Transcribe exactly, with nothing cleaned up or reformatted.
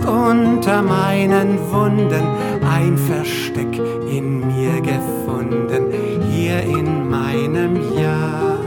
unter meinen Wunden ein Versteck in mir gefunden, hier in meinem Jahr.